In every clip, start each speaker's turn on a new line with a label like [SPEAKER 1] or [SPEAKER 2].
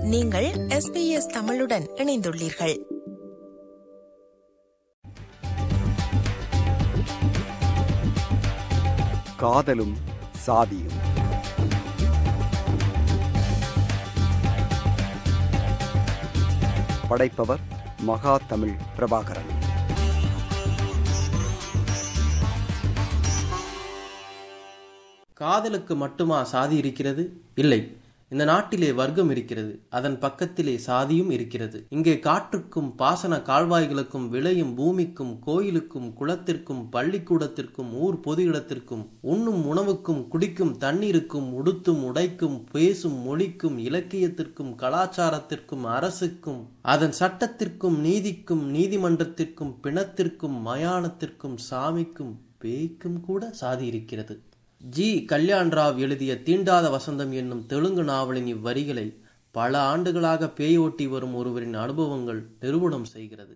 [SPEAKER 1] நீங்கள் SBS தமிழுடன் இணைந்துள்ளீர்கள்.
[SPEAKER 2] காதலும் சாதியும். படைப்பவர் மகா தமிழ் பிரபாகரன்.
[SPEAKER 3] காதலுக்கு மட்டுமா சாதி இருக்கிறது? இல்லை. இந்த நாட்டிலே வர்க்கம் இருக்கிறது, அதன் பக்கத்திலே சாதியும் இருக்கிறது. இங்கே காற்றுக்கும் பாசன கால்வாய்களுக்கும் விளையும் பூமிக்கும் கோயிலுக்கும் குளத்திற்கும் பள்ளிக்கூடத்திற்கும் ஊர் பொது இடத்திற்கும் உண்ணும் உணவுக்கும் குடிக்கும் தண்ணீருக்கும் உடுத்தும் உடைக்கும் பேசும் மொழிக்கும் இலக்கியத்திற்கும் கலாச்சாரத்திற்கும் அரசுக்கும் அதன் சட்டத்திற்கும் நீதிக்கும் நீதிமன்றத்திற்கும் பிணத்திற்கும் மயானத்திற்கும் சாமிக்கும் பேய்க்கும் கூட சாதி இருக்கிறது. ஜி. கல்யாண் ராவ் எழுதிய தீண்டாத வசந்தம் என்னும் தெலுங்கு நாவலின் இவ்வரிகளை பல ஆண்டுகளாக பேயோட்டி வரும் ஒருவரின் அனுபவங்கள் நிரூபணம் செய்கிறது.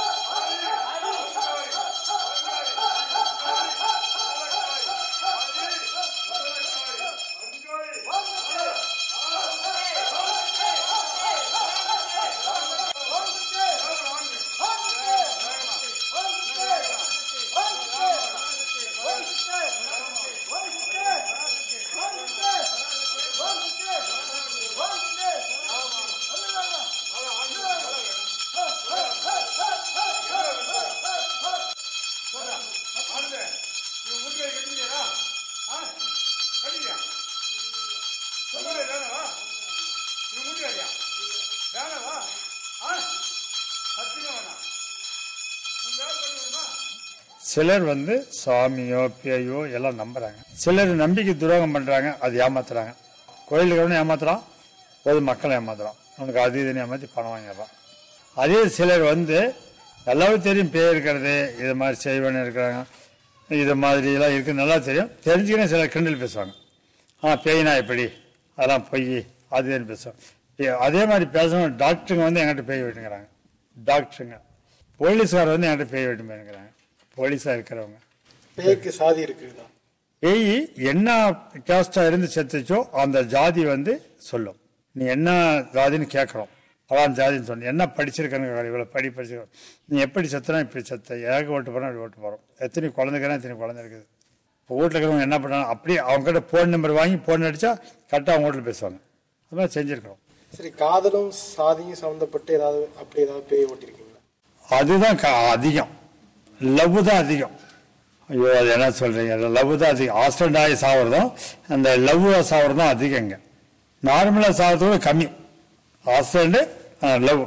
[SPEAKER 4] சிலர் சாமியோ பேயோ எல்லாம் நம்புறாங்க. சிலர் நம்பிக்கை துரோகம் பண்றாங்க, அது ஏமாத்துறாங்க. கோயிலுக்கு ஏமாத்துறான், பொது மக்கள் ஏமாத்துறான், அவனுக்கு அது இதுன்னு ஏமாத்தி பணம் வாங்கிடுறான். அதே சிலர் எல்லாரும் தெரியும் பேய் இருக்கிறது, இது மாதிரி செய்வன்னு இருக்கிறாங்க, இது மாதிரி எல்லாம் இருக்கு நல்லா தெரியும், தெரிஞ்சுக்கினே சிலர் கிண்டல் பேசுவாங்க. பேய்னா எப்படி, அதெல்லாம் பொய் அதுன்னு பேசுவாங்க. அதே மாதிரி பேசணும். டாக்டருங்க என்கிட்ட பேய் வெட்டுங்கிறாங்க. டாக்டருங்க, போலீஸ்கார் என்கிட்ட பேய் வெட்டு போயிருக்கிறாங்க. போலீஸா இருக்கிறவங்க
[SPEAKER 5] பேய்க்கு சாதி இருக்குதா?
[SPEAKER 4] பேய் என்ன கேஸ்டா இருந்து செத்துச்சோ அந்த ஜாதி சொல்லும். நீ என்ன ஜாதின்னு கேட்கறோம், அதான் ஜாதின்னு சொன்ன. என்ன படிச்சிருக்கேன்னு, இவ்வளவு படிச்சிருக்கோம், நீ எப்படி செத்தனா இப்படி செத்த, ஏக ஓட்டு போறோம் இப்படி ஓட்டு போறோம், எத்தனை குழந்தைக்கிறா எத்தனை குழந்தை இருக்குது. இப்போ வீட்டில் இருக்கிறவங்க என்ன பண்ணாங்க, அப்படி அவங்க கிட்ட போன் நம்பர் வாங்கி போன் அடிச்சா கரெக்டாக அவங்க வீட்டில் பேசுவாங்க. அது மாதிரி செஞ்சிருக்கிறோம்.
[SPEAKER 5] சரி, காதலும் சாதியும் சம்மந்தப்பட்டு அப்படி ஏதாவது பேய் ஓட்டிருக்கீங்களா?
[SPEAKER 4] அதுதான் அதிகம். லவ் தான் அதிகம். ஐயோ, அது என்ன சொல்றீங்க, லவ் தான் அதிகம். ஆக்சிடென்ட் ஆகி சாவறதும் அந்த லவ் சாவறதும் தான் அதிகங்க. நார்மலா சாவறதோட கம்மி. Accident, love.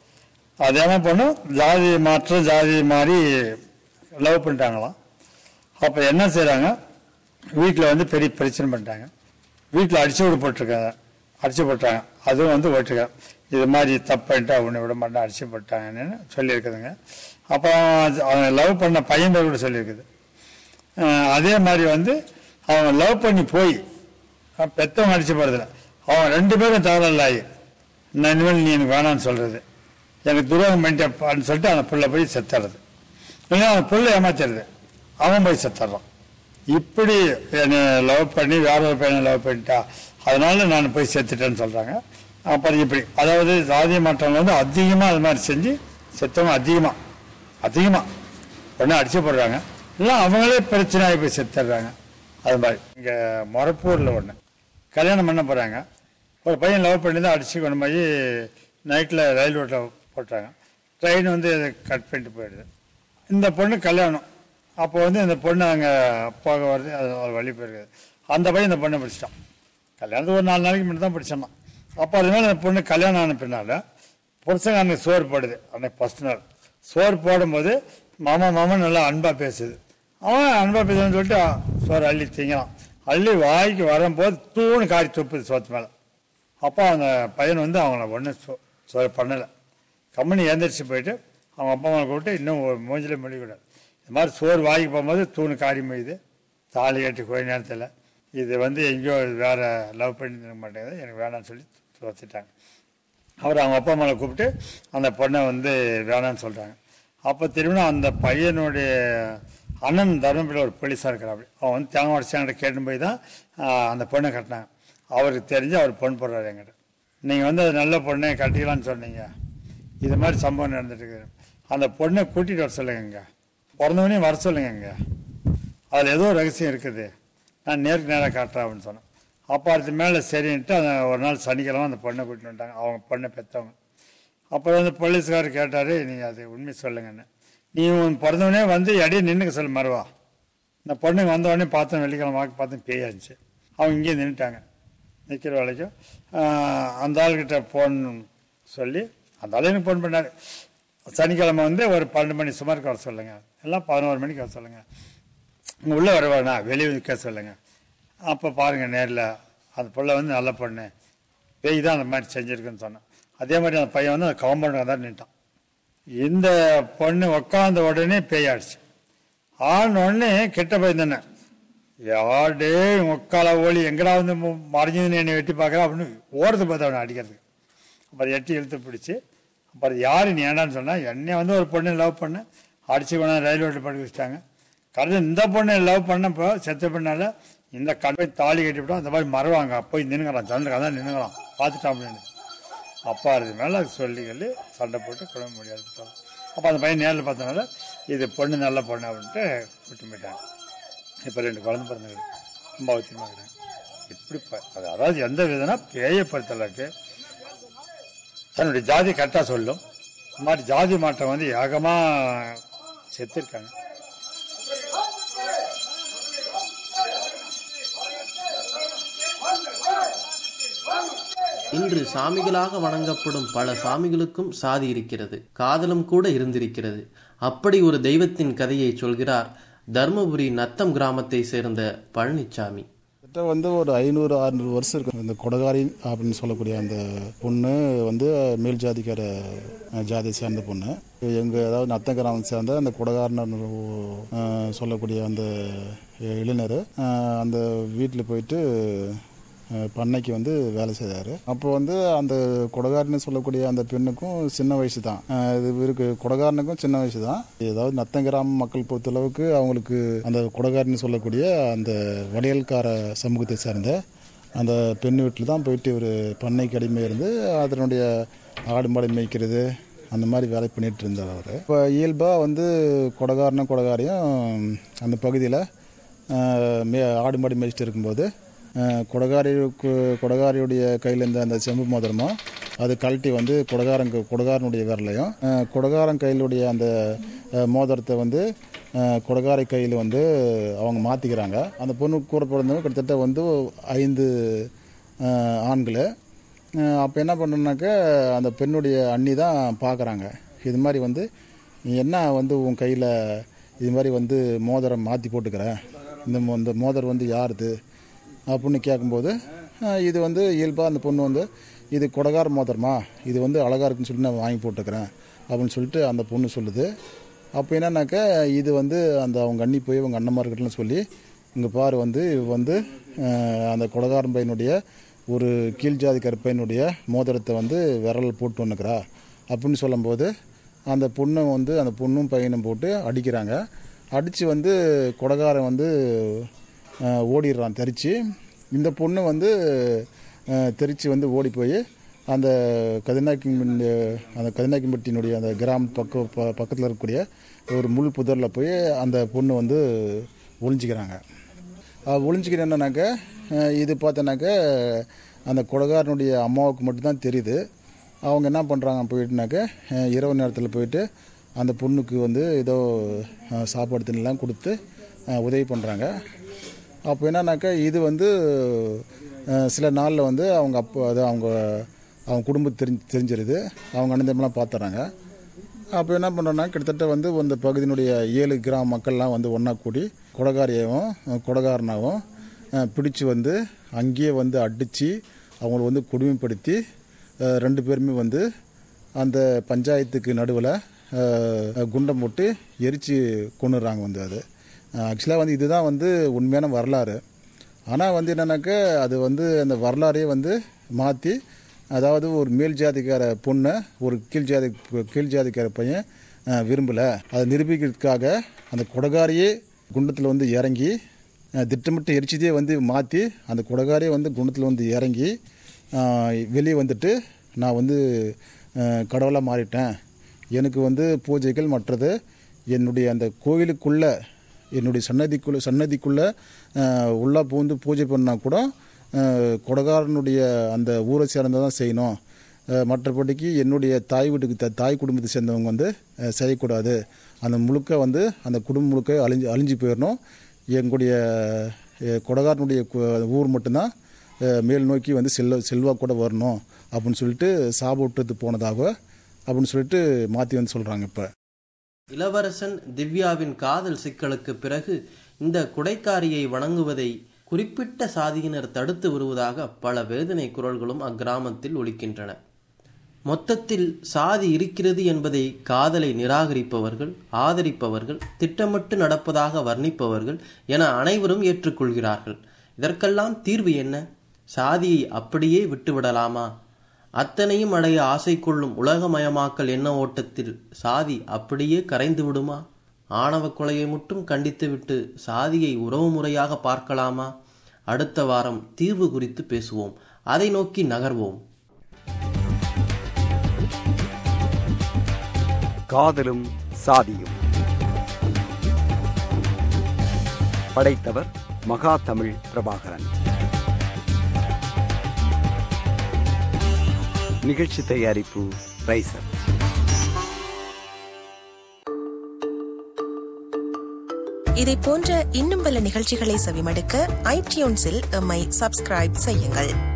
[SPEAKER 4] அது என்ன பண்ணும், ஜாதி மாற்றம், ஜாதி மாறி லவ் பண்ணிட்டாங்களாம். அப்ப என்ன செய்யறாங்க, வீட்டில் பெரிய பிரச்சனை பண்ணிட்டாங்க. வீட்டில் அடிச்சு போட்டாங்க. அதுவும் ஓட்டுக்க இது மாதிரி தப்புன்ட்டு அவனை விட மாட்டேன் அடிச்சு போட்டாங்கன்னு சொல்லியிருக்குதுங்க. அப்போ லவ் பண்ண பையன் பேர் கூட சொல்லியிருக்குது. அதே மாதிரி அவன் லவ் பண்ணி போய் பெத்தவங்க அடிச்சு போறதில்ல, அவன் 2 பேரும் தவறல்லாயி நான் இனிமேல் நீ எனக்கு வேணான்னு சொல்றது, எனக்கு துரோகம் பண்ணிட்டேன்னு சொல்லிட்டு அந்த புள்ள போய் செத்துறது. இல்லைன்னா அந்த புள்ள ஏமாத்திடுது, அவன் போய் செத்துறான். இப்படி என்னை லவ் பண்ணி வேற ஒரு பையனை லவ் பண்ணிட்டா, அதனால நான் போய் செத்துட்டேன்னு சொல்றாங்க. அப்புறம் இப்படி அதாவது ஜாதி மாற்றங்கள் அதிகமாக அது மாதிரி செஞ்சு செத்தவங்க அதிகமாக ஒன்று அடிச்சு போடுறாங்க, இல்லை அவங்களே பிரச்சனையாகி போய் செத்துடுறாங்க. அது மாதிரி இங்கே மொரப்பூரில் ஒன்று கல்யாணம் பண்ண போகிறாங்க. ஒரு பையன் லவ் பண்ணி தான் அடிச்சு கொண்டு போய் நைட்டில் ரயில் ரோட்டில் போட்டாங்க. ட்ரெயின் கட் பண்ணிட்டு போயிடுது. இந்த பொண்ணு கல்யாணம். அப்போ இந்த பொண்ணு அங்கே போக வருது, அது ஒரு வழி போயிருக்குது. அந்த பையன் இந்த பொண்ணை பிடிச்சிட்டான். கல்யாணத்துக்கு ஒரு 4 நாளைக்கு மட்டும் தான் பிடிச்சான். அப்போ அது மேலே அந்த பொண்ணு கல்யாணம் ஆன பின்னால் புருஷங்க அன்னைக்கு சோறு போடுது. அன்னைக்கு ஃபர்ஸ்ட் நாள் சோறு போடும்போது மாமா நல்லா அன்பாக பேசுது. அவன் அன்பாக பேசுன்னு சொல்லிட்டு சோறு அள்ளி திங்கலாம். அள்ளி வாய்க்கு வரும்போது தூணு காரி துப்புது சோத்து மேலே. அப்போ அந்த பையன் அவங்கள ஒன்றும் சோறு பண்ணலை. கம்பெனி எழுந்திரிச்சு போயிட்டு அவங்க அப்பா அம்மா கூப்பிட்டு இன்னும் மூஞ்சிலே மொழிக்கூடாது, இது மாதிரி சோறு வாங்கி போகும்போது தூணு காரி மொய்யுது, தாலி கட்டி கொஞ்ச நேரத்தில் இது எங்கேயோ வேறு லவ் பண்ணி தர மாட்டேங்குது, எனக்கு வேணான்னு சொல்லி தோத்துட்டாங்க. அவர் அவங்க அப்பா அம்மாவை கூப்பிட்டு அந்த பொண்ணை வேணான்னு சொல்கிறாங்க. அப்போ திரும்ப அந்த பையனுடைய அண்ணன் தர்மபுரியில் ஒரு போலீஸாக இருக்கிறாப்படி, அவன் தேங்காய் உடச்சாங்கிட்ட கேட்டு போய் தான் அந்த பொண்ணை கட்டினாங்க. அவருக்கு தெரிஞ்சு அவர் பொண்ணு போடுறாரு என்கிட்ட. நீங்கள் வந்து அது நல்ல பொண்ணை கட்டிக்கலான்னு சொன்னீங்க. இது மாதிரி சம்பவம் நடந்துட்டு இருக்குது. அந்த பொண்ணை கூட்டிகிட்டு வர சொல்லுங்க, பிறந்தவனே வர சொல்லுங்க. அதில் ஏதோ ரகசியம் இருக்குது, நான் நேருக்கு நேராக காட்டுறேன் அப்படின்னு சொன்னேன். அப்போ அதுக்கு மேலே சரின்ட்டு அந்த ஒரு நாள் சனிக்கிழமை அந்த பொண்ணை கூட்டிட்டு வந்துட்டாங்க, அவங்க பொண்ணை பெற்றவங்க. அப்புறம் வந்து போலீஸ்காரர் கேட்டார், நீங்கள் அது உண்மை சொல்லுங்கன்னு. நீ உன் பிறந்தவனே வந்து இடையே நின்றுக்க சொல்லு மறுவா. இந்த பொண்ணுங்க வந்தவொடனே பார்த்தேன், வெள்ளிக்கிழமை வாக்கு பார்த்தேன், பேயாச்சு. அவங்க இங்கேயே நின்றுட்டாங்க. நிற்கிற வேலைக்கும் அந்த ஆள்கிட்ட ஃபோன் சொல்லி அந்த ஆள் எனக்கு ஃபோன் பண்ணார். சனிக்கிழமை வந்து ஒரு 12 மணி சுமாருக்கு வர சொல்லுங்கள், எல்லாம் 11 மணிக்கு வர சொல்லுங்கள். இங்கே உள்ளே வர வேணா, வெளியே நிற்க சொல்லுங்கள். அப்போ பாருங்கள் நேரில் அந்த பிள்ளை வந்து நல்ல பொண்ணு, பேய் தான் அந்த மாதிரி செஞ்சுருக்குன்னு சொன்னேன். அதே மாதிரி அந்த பையன் வந்து அந்த காம்பவுண்டுக்கு தான் நின்ட்டான். இந்த பொண்ணு உக்காந்த உடனே பேயாடுச்சு. ஆனோடனே கிட்ட போய் தானே, யாடே உக்கால ஓலி எங்கடா வந்து மறைஞ்சதுன்னு என்னை வெட்டி பார்க்குறா அப்படின்னு ஓரத்து பார்த்து அவனை அடிக்கிறதுக்கு. அப்புறம் எட்டி இழுத்து பிடிச்சி, அப்புறம் யார் நீ ஏண்டான்னு சொன்னால், என்னை வந்து ஒரு பொண்ணு லவ் பண்ண அடிச்சு கொண்டாந்து ரயில்வே படுக்க வச்சுட்டாங்க. கரெக்டாக இந்த பொண்ணை லவ் பண்ணப்போ செத்த பண்ணால இந்த கடை தாலி கட்டிவிட்டோம். அந்த மாதிரி மறவாங்க போய் நின்னுங்கிறான், சந்திரன் தான் நின்னுங்கிறான், பார்த்துட்டான் அப்படின்னு. அப்பா அதுக்கு மேலே சொல்லி சண்டை போட்டு குழம்ப முடியாது. அப்போ அந்த பையன் நேரில் பார்த்தனால இது பொண்ணு நல்ல பொண்ணு அப்படின்ட்டு விட்டு போயிட்டாங்க. இப்போ 2 குழந்தை பிறந்தது, ரொம்ப அவசியமாக இருக்கிறாங்க. இப்படி அதாவது எந்த விதம்னா பேயப்படுத்தலுக்கு தன்னுடைய ஜாதி கரெக்டாக சொல்லும். இந்த மாதிரி ஜாதி மாற்றம் வந்து ஏகமாக செத்துருக்காங்க.
[SPEAKER 3] இன்று சாமிகளாக வணங்கப்படும் பல சாமிகளுக்கும் சாதி இருக்கிறது, காதலும் கூட இருந்திருக்கிறது. அப்படி ஒரு தெய்வத்தின் கதையை சொல்கிறார் தர்மபுரி நத்தம் கிராமத்தை சேர்ந்த பழனிசாமி.
[SPEAKER 6] வந்து ஒரு 500-600 வருஷம் இருக்கும். இந்த கொடகாரி அப்படின்னு சொல்லக்கூடிய அந்த பொண்ணு வந்து மேல் ஜாதிக்கார ஜாதியை சேர்ந்த பொண்ணு. எங்கள் அதாவது நத்தம் கிராமத்தை சேர்ந்த அந்த கொடகாரன்னு சொல்லக்கூடிய அந்த இளைஞர் அந்த வீட்டில் போயிட்டு பண்ணைக்கு வந்து வேலை செய்தார். அப்போ வந்து அந்த கொடகாரன்னு சொல்லக்கூடிய அந்த பெண்ணுக்கும் சின்ன வயசு தான், இது இருக்கு, கொடகாரனுக்கும் சின்ன வயசு தான். ஏதாவது நத்தங்கிராம மக்கள் பொறுத்தளவுக்கு அவங்களுக்கு அந்த கொடகாரன்னு சொல்லக்கூடிய அந்த வளையல்கார சமூகத்தை சேர்ந்த அந்த பெண் வீட்டில் தான் போயிட்டு ஒரு பண்ணைக்கு அடிமையாக இருந்து அதனுடைய ஆடு மாடு மேய்க்கிறது அந்த மாதிரி வேலை பண்ணிட்டு இருந்தார் அவர். இப்போ இயல்பாக வந்து கொடகாரியும் அந்த பகுதியில் ஆடு மாடு மேய்ச்சிட்டு இருக்கும்போது கொடகாரியுடைய கையில் இருந்த அந்த செம்பு மோதிரமோ அது கழட்டி வந்து கொடகாரனுடைய விரலையும், கொடகாரன் கையிலுடைய அந்த மோதிரத்தை வந்து கொடகாரை கையில் வந்து அவங்க மாற்றிக்கிறாங்க. அந்த பொண்ணு கூட பிறந்தவங்க கிட்டத்தட்ட வந்து 5 ஆண்கள். அப்போ என்ன பண்ணுனாக்க அந்த பெண்ணுடைய அண்ணி தான் பார்க்குறாங்க, இது மாதிரி வந்து நீ என்ன வந்து உன் கையில் இது மாதிரி வந்து மோதிரம் மாற்றி போட்டுக்கிற, இந்த மோதிரம் வந்து யாருது அப்படின்னு கேட்கும்போது இது வந்து இயல்பாக அந்த பொண்ணு வந்து இது கொடகார மோதிரமா, இது வந்து அழகாக இருக்குன்னு சொல்லிட்டு நான் வாங்கி போட்டுக்கிறேன் அப்படின்னு சொல்லிட்டு அந்த பொண்ணு சொல்லுது. அப்போ என்னன்னாக்கா இது வந்து அந்த அவங்க அண்ணி போய் அவங்க அண்ணன்மார்கிட்டலாம் சொல்லி இங்கே பாரு வந்து அந்த கொடகாரன் பையனுடைய ஒரு கீழ் ஜாதிக்கார பையனுடைய மோதிரத்தை வந்து விரல் போட்டு வந்துக்கிறா அப்படின்னு சொல்லும்போது அந்த பொண்ணும் பையனும் போட்டு அடிக்கிறாங்க. அடித்து வந்து கொடகாரன் வந்து ஓடிடுறான் தெரிச்சு. இந்த பொண்ணு வந்து தெரிச்சு வந்து ஓடி போய் அந்த கதினாக்கிம்பட்டியினுடைய அந்த கிராம பக்கத்தில் இருக்கக்கூடிய ஒரு முள் புதரில் போய் அந்த பொண்ணு வந்து ஒளிஞ்சிக்கிறாங்க. ஒளிஞ்சிக்கிற என்னன்னாக்க இது பார்த்தோன்னாக்க அந்த கொடகாரனுடைய அம்மாவுக்கு மட்டும்தான் தெரியுது. அவங்க என்ன பண்ணுறாங்க போயிட்டுனாக்க இரவு நேரத்தில் போயிட்டு அந்த பொண்ணுக்கு வந்து ஏதோ சாப்பாடு தண்ணிலாம் கொடுத்து உதவி பண்ணுறாங்க. அப்போ என்னன்னாக்கா இது வந்து சில நாளில் வந்து அவங்க அப்போ அது அவங்க குடும்பத்தை தெரிஞ்சிருது, அவங்க அண்ணந்தம்லாம் பார்த்துறாங்க. அப்போ என்ன பண்ணுறோன்னா கிட்டத்தட்ட வந்து அந்த பகுதியினுடைய 7 கிராம மக்கள்லாம் வந்து ஒன்றா கூடி கொடகாரனாகவும் பிடிச்சி வந்து அங்கேயே வந்து அடித்து அவங்கள வந்து கொடுமைப்படுத்தி 2 பேருமே வந்து அந்த பஞ்சாயத்துக்கு நடுவில் குண்டம் போட்டு எரித்து கொண்டுறாங்க வந்து. அது ஆக்சுவலாக வந்து இதுதான் வந்து உண்மையான வரலாறு. ஆனால் வந்து என்னன்னாக்கா அது வந்து அந்த வரலாறையே வந்து மாற்றி, அதாவது ஒரு மேல் ஜாதிக்கார பொண்ணை ஒரு கீழ் ஜாதிக்கார பையன் விரும்பலை, அதை நிரூபிக்கிறதுக்காக அந்த கொடகாரியே குண்டத்தில் வந்து இறங்கி திட்டமிட்டு எரிச்சதே வந்து மாற்றி அந்த கொடகாரியே வந்து குண்டத்தில் வந்து இறங்கி வெளியே வந்துட்டு நான் வந்து கடவுளாக மாறிட்டேன், எனக்கு வந்து பூஜைகள் மற்றது என்னுடைய அந்த கோயிலுக்குள்ளே என்னுடைய சன்னதிக்குள்ளே உள்ளே பூந்து பூஜை பண்ணால் கூட கொடகாரனுடைய அந்த ஊரை சேர்ந்ததான் செய்யணும், மற்றபடிக்கு என்னுடைய தாய் வீட்டுக்கு தாய் குடும்பத்தை சேர்ந்தவங்க வந்து செய்யக்கூடாது, அந்த முழுக்க வந்து அந்த குடும்பம் முழுக்க அழிஞ்சு போயிடணும், எங்களுடைய கொடகாரனுடைய ஊர் மட்டும்தான் மேல் நோக்கி வந்து செல்வா கூட வரணும் அப்படின்னு சொல்லிட்டு சாப்பிட்டு போனதாக அப்படின்னு சொல்லிட்டு மாற்றி வந்து சொல்கிறாங்க. இப்போ
[SPEAKER 3] இளவரசன் திவ்யாவின் காதல் சிக்கலுக்கு பிறகு இந்த குடைக்காரியை வணங்குவதை குறிப்பிட்ட சாதியினர் தடுத்து வருவதாக பல வேதனை குரல்களும் அக்கிராமத்தில் ஒலிக்கின்றன. மொத்தத்தில் சாதி இருக்கிறது என்பதை காதலை நிராகரிப்பவர்கள், ஆதரிப்பவர்கள், திட்டமிட்டு நடப்பதாக வர்ணிப்பவர்கள் என அனைவரும் ஏற்றுக்கொள்கிறார்கள். இதற்கெல்லாம் தீர்வு என்ன? சாதியை அப்படியே விட்டுவிடலாமா? அத்தனையும் அடைய ஆசை கொள்ளும் உலகமயமாக்கல் எண்ண ஓட்டத்தில் சாதி அப்படியே கரைந்து விடுமா? ஆணவ கொலையை மட்டும் கண்டித்துவிட்டு சாதியை உறவு முறையாக பார்க்கலாமா? அடுத்த வாரம் தீர்வு குறித்து பேசுவோம். அதை நோக்கி நகர்வோம்.
[SPEAKER 2] காதலும் சாதியும். படைத்தவர் மகா தமிழ் பிரபாகரன். நிகழ்ச்சி தயாரிப்பு ரைசர்.
[SPEAKER 1] இதை போன்ற இன்னும் பல நிகழ்ச்சிகளை செவிமடுக்க iTunes-இல் எம்மை சப்ஸ்கிரைப் செய்யுங்கள்.